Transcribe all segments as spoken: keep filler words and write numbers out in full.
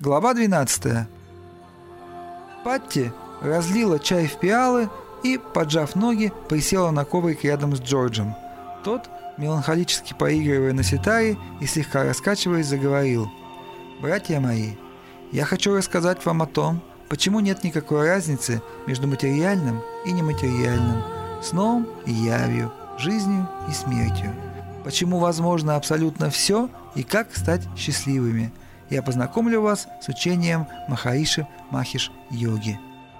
Глава двенадцатая. Патти разлила чай в пиалы и, поджав ноги, присела на коврик рядом с Джорджем. Тот, меланхолически поигрывая на ситаре и слегка раскачиваясь, заговорил: «Братья мои, я хочу рассказать вам о том, почему нет никакой разницы между материальным и нематериальным, сном и явью, жизнью и смертью. Почему возможно абсолютно все и как стать счастливыми. Я познакомлю вас с учением Махариши Махеш Йоги».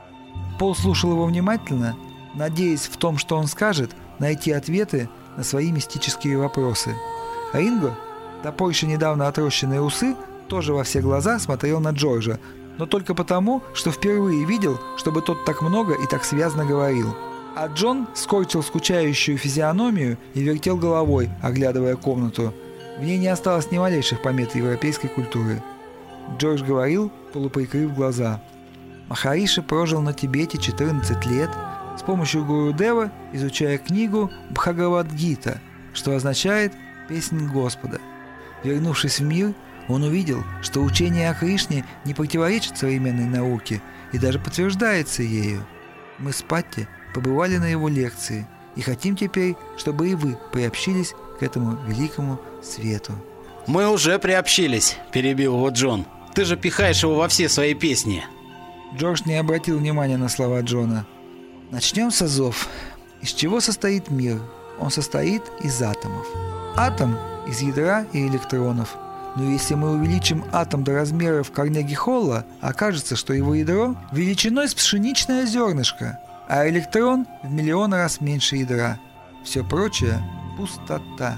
Пол слушал его внимательно, надеясь в том, что он скажет, найти ответы на свои мистические вопросы. Ринго, топорща недавно отрощенные усы, тоже во все глаза смотрел на Джорджа, но только потому, что впервые видел, чтобы тот так много и так связно говорил. А Джон скорчил скучающую физиономию и вертел головой, оглядывая комнату. В ней не осталось ни малейших помет европейской культуры. Джордж говорил, полуприкрыв глаза. Махариши прожил на Тибете четырнадцать лет, с помощью Гурудева изучая книгу Бхагавад-гита, что означает «Песнь Господа». Вернувшись в мир, он увидел, что учение о Кришне не противоречит современной науке и даже подтверждается ею. Мы с Патти побывали на его лекции и хотим теперь, чтобы и вы приобщились к этому великому свету. «Мы уже приобщились», – перебил его Джон. «Ты же пихаешь его во все свои песни». Джордж не обратил внимания на слова Джона. «Начнем с азов. Из чего состоит мир? Он состоит из атомов. Атом – из ядра и электронов. Но если мы увеличим атом до размеров Карнеги-Холла, окажется, что его ядро величиной с пшеничное зернышко, а электрон в миллион раз меньше ядра. Все прочее – пустота».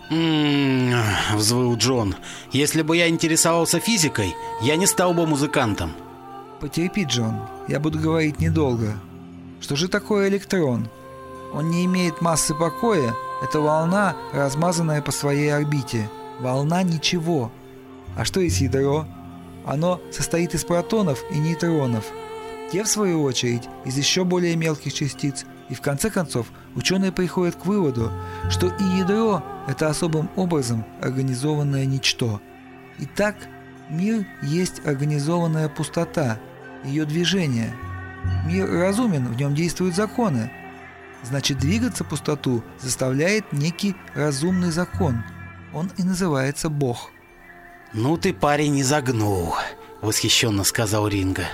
«М-м-м», взвыл Джон. «Если бы я интересовался физикой, я не стал бы музыкантом». «Потерпи, Джон, я буду говорить недолго. Что же такое электрон? Он не имеет массы покоя, это волна, размазанная по своей орбите. Волна ничего. А что есть ядро? Оно состоит из протонов и нейтронов. Те, в свою очередь, из еще более мелких частиц. И в конце концов, ученые приходят к выводу, что и ядро – это особым образом организованное ничто. Итак, мир есть организованная пустота, ее движение. Мир разумен, в нем действуют законы. Значит, двигаться пустоту заставляет некий разумный закон. Он и называется Бог». «Ну ты, парень, не загнул», — восхищенно сказал Ринго.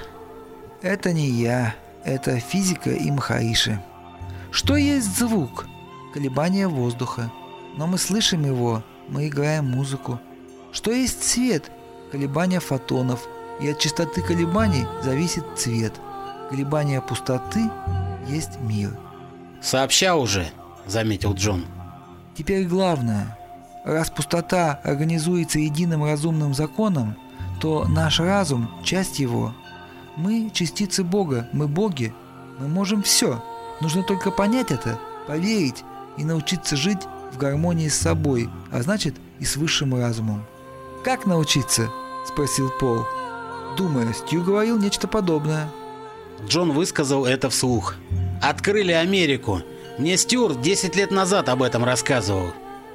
«Это не я, это физика и Махариши. Что есть звук? Колебание воздуха. Но мы слышим его, мы играем музыку. Что есть цвет? Колебания фотонов. И от частоты колебаний зависит цвет. Колебания пустоты есть мир». «Сообща уже», — заметил Джон. «Теперь главное. Раз пустота организуется единым разумным законом, то наш разум – часть его. Мы – частицы Бога, мы боги. Мы можем все. Нужно только понять это, поверить и научиться жить в гармонии с собой, а значит и с высшим разумом». «Как научиться?» – спросил Пол. «Думаю, Стью говорил нечто подобное». Джон высказал это вслух. «Открыли Америку. Мне Стюарт десять лет назад об этом рассказывал».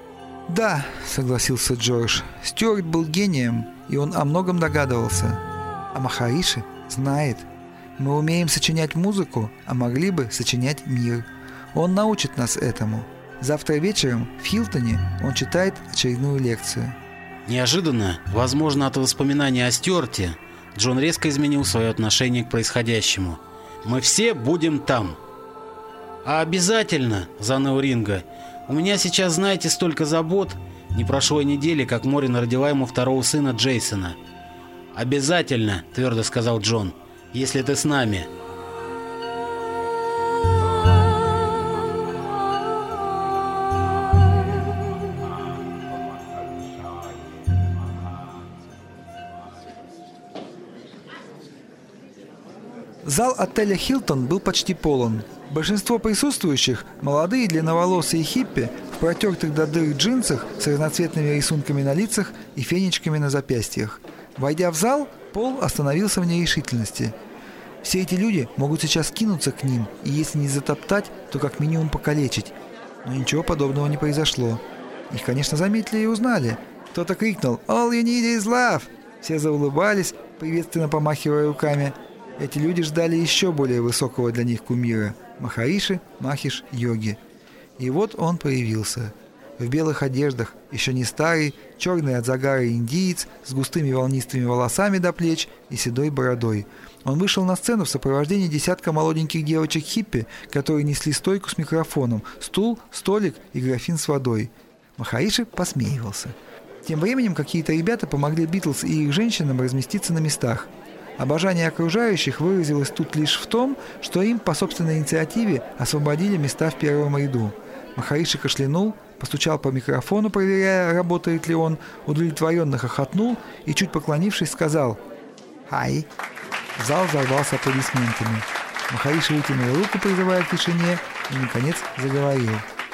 «Да», — согласился Джордж, — «Стюарт был гением, и он о многом догадывался. А Махариши знает. Мы умеем сочинять музыку, а могли бы сочинять мир. Он научит нас этому. Завтра вечером в Хилтоне он читает очередную лекцию». Неожиданно, возможно, от воспоминания о Стюарте, Джон резко изменил свое отношение к происходящему. «Мы все будем там». «А обязательно», — заныл Ринго. «У меня сейчас, знаете, столько забот. Не прошло и недели, как Морин родила ему второго сына Джейсона». «Обязательно», — твердо сказал Джон, — «если ты с нами». Зал отеля «Хилтон» был почти полон. Большинство присутствующих – молодые длинноволосые хиппи в протертых до дыр джинсах с разноцветными рисунками на лицах и фенечками на запястьях. Войдя в зал, Пол остановился в нерешительности. Все эти люди могут сейчас кинуться к ним, и если не затоптать, то как минимум покалечить. Но ничего подобного не произошло. Их, конечно, заметили и узнали. Кто-то крикнул «All you need is love!» Все заулыбались, приветственно помахивая руками. Эти люди ждали еще более высокого для них кумира – Махариши Махеш Йоги. И вот он появился. В белых одеждах, еще не старый, черный от загара индиец с густыми волнистыми волосами до плеч и седой бородой. Он вышел на сцену в сопровождении десятка молоденьких девочек-хиппи, которые несли стойку с микрофоном, стул, столик и графин с водой. Махариши посмеивался. Тем временем какие-то ребята помогли Битлз и их женщинам разместиться на местах. Обожание окружающих выразилось тут лишь в том, что им по собственной инициативе освободили места в первом ряду. Махариши кашлянул, постучал по микрофону, проверяя, работает ли он, удовлетворенно хохотнул и, чуть поклонившись, сказал «Хай». Зал взорвался аплодисментами. Махариши вытянул руку, призывая к тишине, и, наконец, заговорил.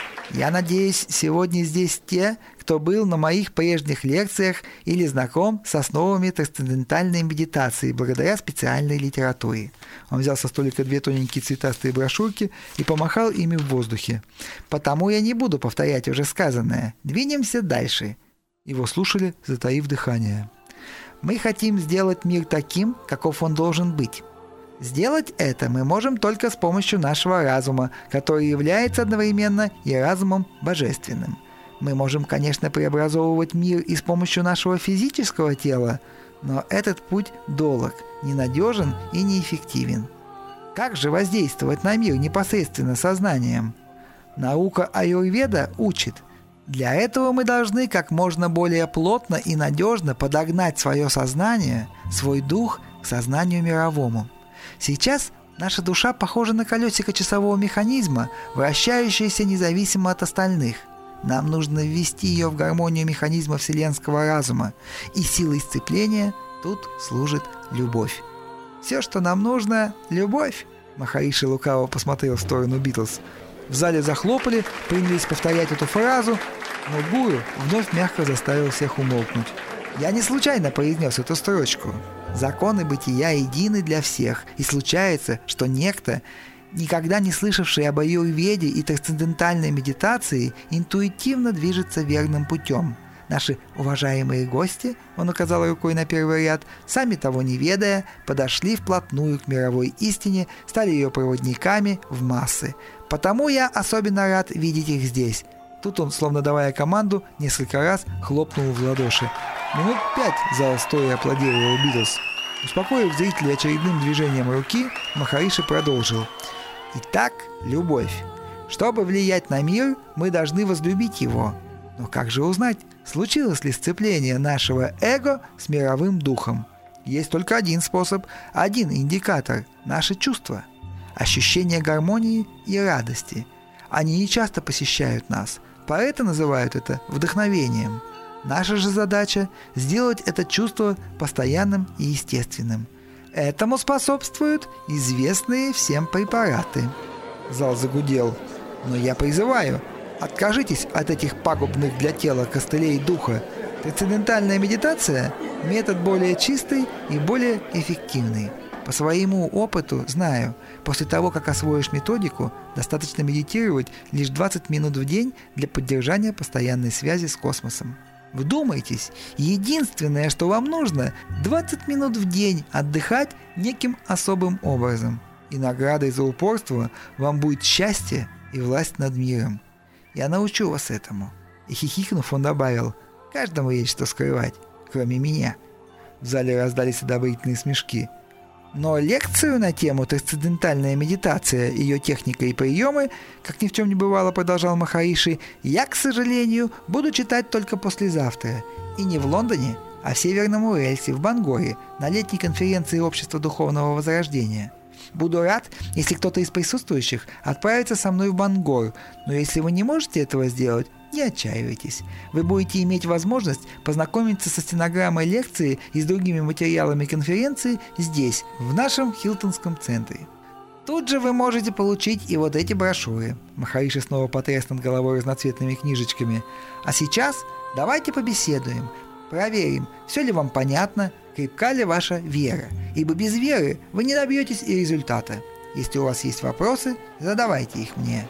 «Я надеюсь, сегодня здесь те, кто был на моих прежних лекциях или знаком с основами трансцендентальной медитации благодаря специальной литературе». Он взял со столика две тоненькие цветастые брошюрки и помахал ими в воздухе. «Потому я не буду повторять уже сказанное. Двинемся дальше». Его слушали, затаив дыхание. «Мы хотим сделать мир таким, каков он должен быть. Сделать это мы можем только с помощью нашего разума, который является одновременно и разумом божественным. Мы можем, конечно, преобразовывать мир и с помощью нашего физического тела, но этот путь долг, ненадежен и неэффективен. Как же воздействовать на мир непосредственно сознанием? Наука аюрведа учит. Для этого мы должны как можно более плотно и надежно подогнать свое сознание, свой дух к сознанию мировому. Сейчас наша душа похожа на колесико часового механизма, вращающееся независимо от остальных. Нам нужно ввести ее в гармонию механизма вселенского разума, и силой сцепления тут служит любовь. Все, что нам нужно – любовь. Махариши лукаво посмотрел в сторону Битлз. В зале захлопали, принялись повторять эту фразу, но гуру вновь мягко заставил всех умолкнуть. Я не случайно произнес эту строчку. Законы бытия едины для всех, и случается, что некто, никогда не слышавший об аюрведе и трансцендентальной медитации, интуитивно движется верным путем. Наши уважаемые гости, он указал рукой на первый ряд, сами того не ведая, подошли вплотную к мировой истине, стали ее проводниками в массы. Потому я особенно рад видеть их здесь. Тут он, словно давая команду, несколько раз хлопнул в ладоши. Минут пять зал стоя аплодировал Битлз. Успокоив зрителей очередным движением руки, Махариши продолжил. Итак, любовь. Чтобы влиять на мир, мы должны возлюбить его. Но как же узнать, случилось ли сцепление нашего эго с мировым духом? Есть только один способ, один индикатор – наши чувства. Ощущение гармонии и радости. Они нечасто посещают нас, поэты называют это вдохновением. Наша же задача – сделать это чувство постоянным и естественным. Этому способствуют известные всем препараты. Зал загудел. Но я призываю, откажитесь от этих пагубных для тела костылей духа. Трансцендентальная медитация – метод более чистый и более эффективный. По своему опыту знаю, после того, как освоишь методику, достаточно медитировать лишь двадцать минут в день для поддержания постоянной связи с космосом. Вдумайтесь, единственное, что вам нужно, двадцать минут в день отдыхать неким особым образом. И наградой за упорство вам будет счастье и власть над миром. Я научу вас этому. И хихикнув, он добавил, каждому есть что скрывать, кроме меня. В зале раздались одобрительные смешки. Но лекцию на тему «Трансцендентальная медитация, ее техника и приемы», как ни в чем не бывало, продолжал Махариши, я, к сожалению, буду читать только послезавтра. И не в Лондоне, а в Северном Уэльсе, в Бангоре, на летней конференции Общества Духовного Возрождения. Буду рад, если кто-то из присутствующих отправится со мной в Бангор, но если вы не можете этого сделать, не отчаивайтесь. Вы будете иметь возможность познакомиться со стенограммой лекции и с другими материалами конференции здесь, в нашем Хилтонском центре. Тут же вы можете получить и вот эти брошюры. Махариши снова потряс над головой разноцветными книжечками. А сейчас давайте побеседуем. Проверим, все ли вам понятно, крепка ли ваша вера. Ибо без веры вы не добьетесь и результата. Если у вас есть вопросы, задавайте их мне.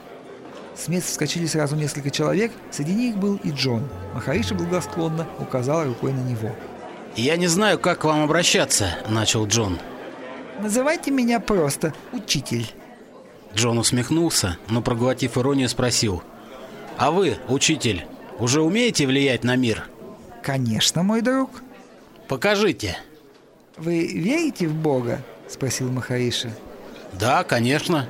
С места вскочили сразу несколько человек, среди них был и Джон. Махариши благосклонно указал рукой на него. «Я не знаю, как к вам обращаться», — начал Джон. «Называйте меня просто учитель». Джон усмехнулся, но, проглотив иронию, спросил: «А вы, учитель, уже умеете влиять на мир?» «Конечно, мой друг». «Покажите». «Вы верите в Бога?» — спросил Махариши. «Да, конечно».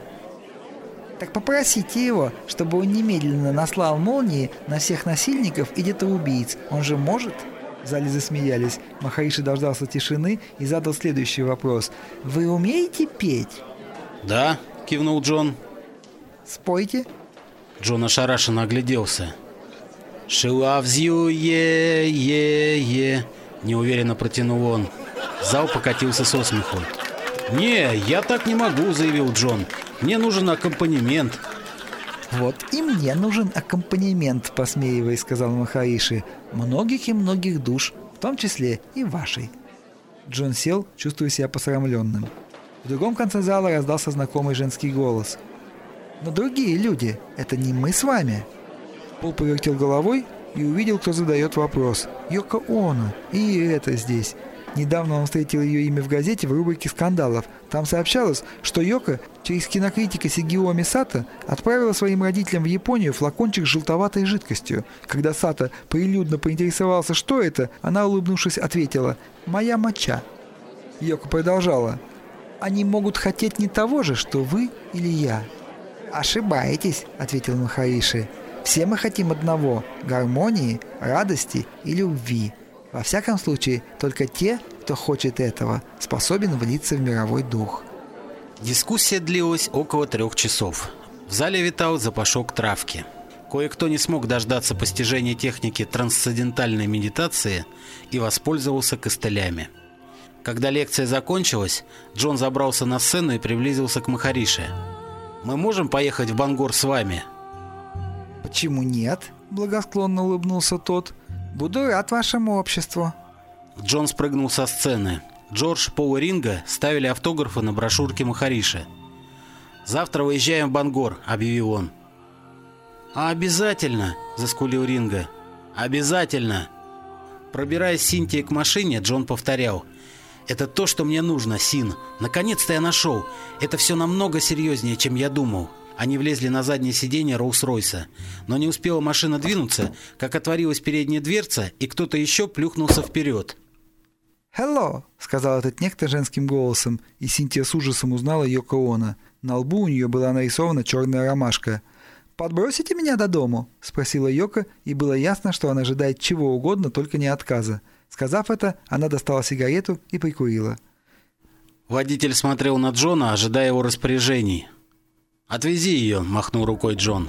«Так попросите его, чтобы он немедленно наслал молнии на всех насильников и детоубийц. Он же может?» В зале засмеялись. Махариши дождался тишины и задал следующий вопрос. «Вы умеете петь?» «Да», — кивнул Джон. «Спойте». Джон ошарашенно огляделся. «She loves you, yeah, yeah, yeah», — неуверенно протянул он. Зал покатился со смеху. «Не, я так не могу», — заявил Джон. «Мне нужен аккомпанемент». «Вот и мне нужен аккомпанемент», — посмеиваясь, сказал Махариши. «Многих и многих душ, в том числе и вашей». Джон сел, чувствуя себя посрамленным. В другом конце зала раздался знакомый женский голос. «Но другие люди, это не мы с вами». Пол повертел головой и увидел, кто задает вопрос. Йоко Оно. И это здесь. Недавно он встретил ее имя в газете в рубрике «Скандалов». Там сообщалось, что Йоко через кинокритика Сигиоми Сато отправила своим родителям в Японию флакончик с желтоватой жидкостью. Когда Сато прилюдно поинтересовался, что это, она, улыбнувшись, ответила: «Моя моча». Йоко продолжала: «Они могут хотеть не того же, что вы или я». «Ошибаетесь», — ответил Махариши. «Все мы хотим одного — гармонии, радости и любви. Во всяком случае, только те, кто хочет этого, способен влиться в мировой дух». Дискуссия длилась около трех часов. В зале витал запашок травки. Кое-кто не смог дождаться постижения техники трансцендентальной медитации и воспользовался костылями. Когда лекция закончилась, Джон забрался на сцену и приблизился к Махариши. «Мы можем поехать в Бангор с вами?» «Почему нет?» – благосклонно улыбнулся тот. «Буду рад вашему обществу». Джон спрыгнул со сцены. Джордж, Пол и Ринго ставили автографы на брошюрке Махариши. «Завтра выезжаем в Бангор», — объявил он. «А обязательно», — заскулил Ринго. «Обязательно». Пробираясь с Синтией к машине, Джон повторял: «Это то, что мне нужно, Син. Наконец-то я нашел. Это все намного серьезнее, чем я думал». Они влезли на заднее сиденье Роллс-Ройса. Но не успела машина двинуться, как отворилась передняя дверца, и кто-то еще плюхнулся вперед. «Hello», — сказал этот некто женским голосом, и Синтия с ужасом узнала Йоко Оно. На лбу у нее была нарисована черная ромашка. «Подбросите меня до дому?» — спросила Йоко, и было ясно, что она ожидает чего угодно, только не отказа. Сказав это, она достала сигарету и прикурила. Водитель смотрел на Джона, ожидая его распоряжений. «Отвези ее», — махнул рукой Джон.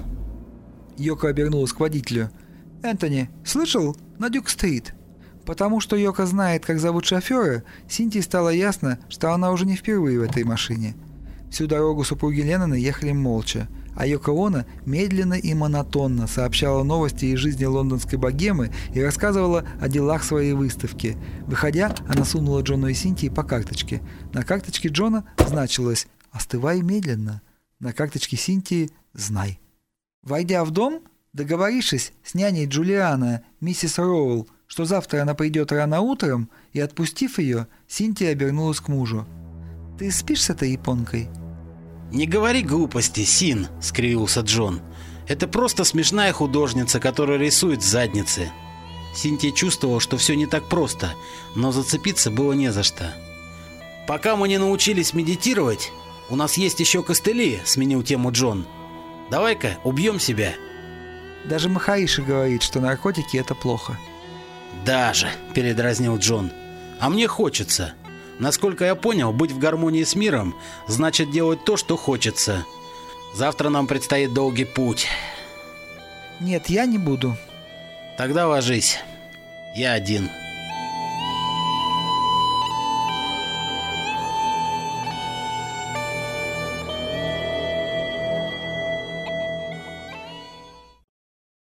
Йоко обернулась к водителю. «Энтони, слышал? На Дюк-стрит». Потому что Йоко знает, как зовут шофера, Синтии стало ясно, что она уже не впервые в этой машине. Всю дорогу супруги Леннона ехали молча, а Йоко Оно медленно и монотонно сообщала новости из жизни лондонской богемы и рассказывала о делах своей выставки. Выходя, она сунула Джону и Синтии по карточке. На карточке Джона значилось «Остывай медленно». На карточке Синтии «Знай». Войдя в дом, договорившись с няней Джулиана, миссис Роуэлл, что завтра она придет рано утром, и отпустив ее, Синтия обернулась к мужу. «Ты спишь с этой японкой?» «Не говори глупости, Син», — скривился Джон. «Это просто смешная художница, которая рисует задницы». Синтия чувствовала, что все не так просто, но зацепиться было не за что. «Пока мы не научились медитировать, у нас есть еще костыли», — сменил тему Джон. «Давай-ка убьем себя». Даже Махариши говорит, что наркотики — это плохо. «Даже», — передразнил Джон. «А мне хочется. Насколько я понял, быть в гармонии с миром значит делать то, что хочется. Завтра нам предстоит долгий путь». «Нет, я не буду». «Тогда ложись. Я один».